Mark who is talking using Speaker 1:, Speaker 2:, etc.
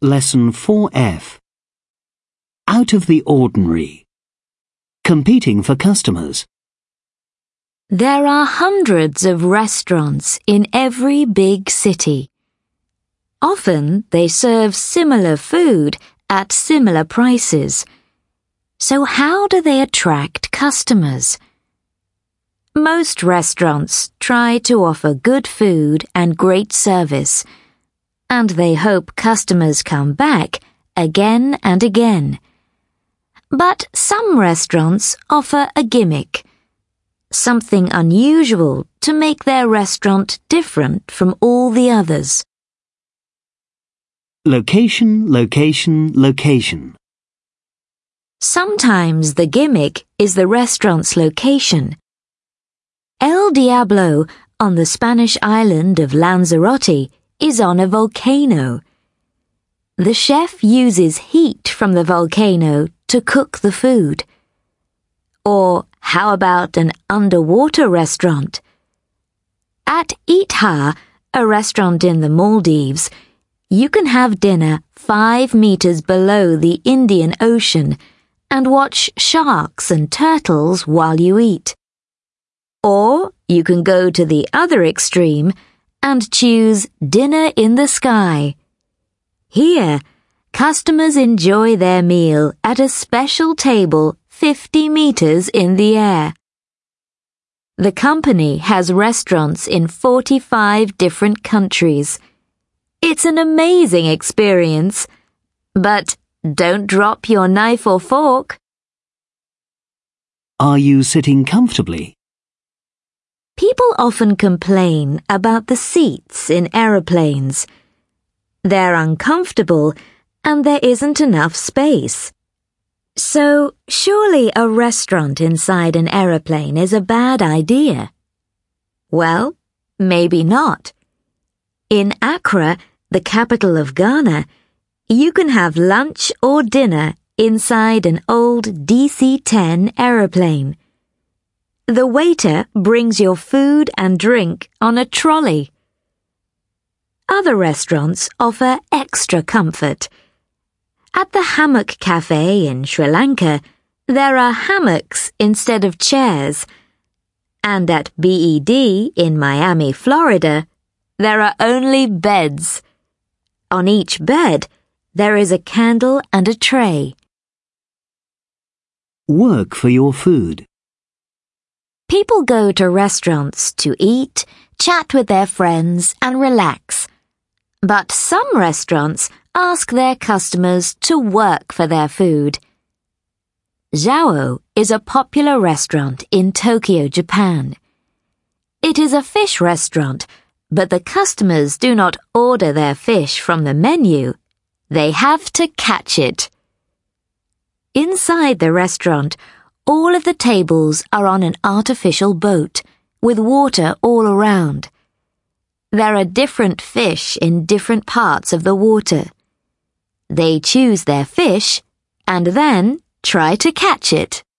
Speaker 1: Lesson 4F. Out of the ordinary. Competing for customers.
Speaker 2: There are hundreds of restaurants in every big city. Often they serve similar food at similar prices. So how do they attract customers? Most restaurants try to offer good food and great service, and they hope customers come back again and again. But some restaurants offer a gimmick, something unusual to make their restaurant different from all the others.
Speaker 1: Location, location, location.
Speaker 2: Sometimes the gimmick is the restaurant's location. El Diablo on the Spanish island of Lanzarote is on a volcano. The chef uses heat from the volcano to cook the food. Or how about an underwater restaurant? At Itha, a restaurant in the Maldives, you can have dinner 5 meters below the Indian Ocean and watch sharks and turtles while you eat. Or you can go to the other extreme and choose dinner in the sky. Here, customers enjoy their meal at a special table 50 meters in the air. The company has restaurants in 45 different countries. It's an amazing experience, but don't drop your knife or fork.
Speaker 1: Are you sitting comfortably?
Speaker 2: People often complain about the seats in aeroplanes. They're uncomfortable and there isn't enough space. So, surely a restaurant inside an aeroplane is a bad idea. Well, maybe not. In Accra, the capital of Ghana, you can have lunch or dinner inside an old DC-10 aeroplane. The waiter brings your food and drink on a trolley. Other restaurants offer extra comfort. At the Hammock Cafe in Sri Lanka, there are hammocks instead of chairs. And at BED in Miami, Florida, there are only beds. On each bed, there is a candle and a tray.
Speaker 1: Work for your food.
Speaker 2: People go to restaurants to eat, chat with their friends, and relax. But some restaurants ask their customers to work for their food. Zhao is a popular restaurant in Tokyo, Japan. It is a fish restaurant, but the customers do not order their fish from the menu. They have to catch it. Inside the restaurant, all of the tables are on an artificial boat, with water all around. There are different fish in different parts of the water. They choose their fish and then try to catch it.